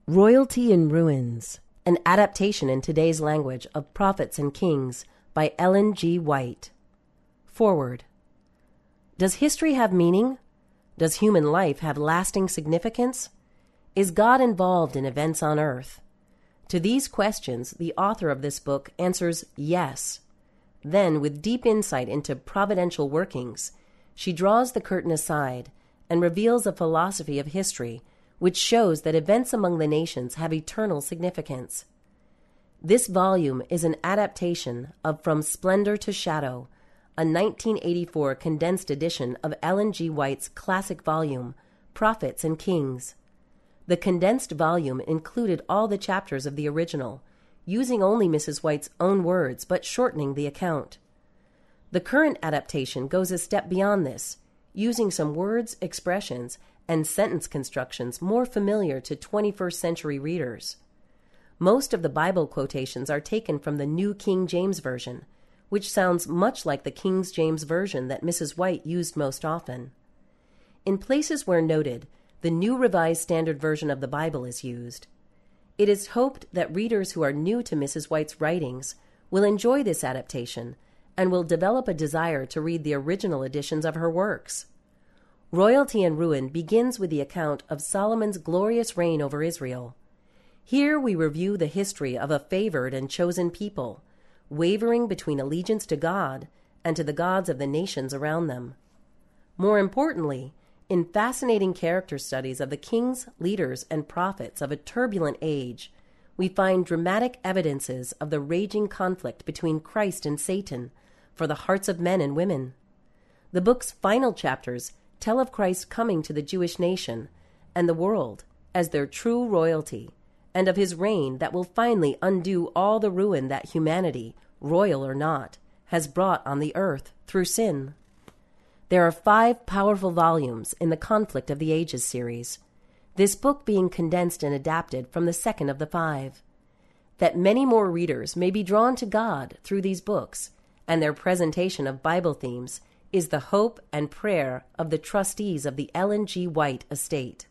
Royalty in Ruins, an adaptation in today's language of Prophets and Kings by Ellen G. White. Foreword. Does history have meaning? Does human life have lasting significance? Is God involved in events on earth? To these questions, the author of this book answers yes. Then, with deep insight into providential workings, she draws the curtain aside and reveals a philosophy of history which shows that events among the nations have eternal significance. This volume is an adaptation of From Splendor to Shadow, a 1984 condensed edition of Ellen G. White's classic volume, Prophets and Kings. The condensed volume included all the chapters of the original, using only Mrs. White's own words but shortening the account. The current adaptation goes a step beyond this, using some words, expressions, and sentence constructions more familiar to 21st century readers. Most of the Bible quotations are taken from the New King James Version, which sounds much like the King James Version that Mrs. White used most often. In places where noted, the New Revised Standard Version of the Bible is used. It is hoped that readers who are new to Mrs. White's writings will enjoy this adaptation and will develop a desire to read the original editions of her works. Royalty and Ruin begins with the account of Solomon's glorious reign over Israel. Here we review the history of a favored and chosen people, wavering between allegiance to God and to the gods of the nations around them. More importantly, in fascinating character studies of the kings, leaders, and prophets of a turbulent age, we find dramatic evidences of the raging conflict between Christ and Satan for the hearts of men and women. The book's final chapters tell of Christ coming to the Jewish nation and the world as their true royalty, and of his reign that will finally undo all the ruin that humanity, royal or not, has brought on the earth through sin. There are 5 powerful volumes in the Conflict of the Ages series, this book being condensed and adapted from the second of the 5. That many more readers may be drawn to God through these books and their presentation of Bible themes is the hope and prayer of the trustees of the Ellen G. White estate.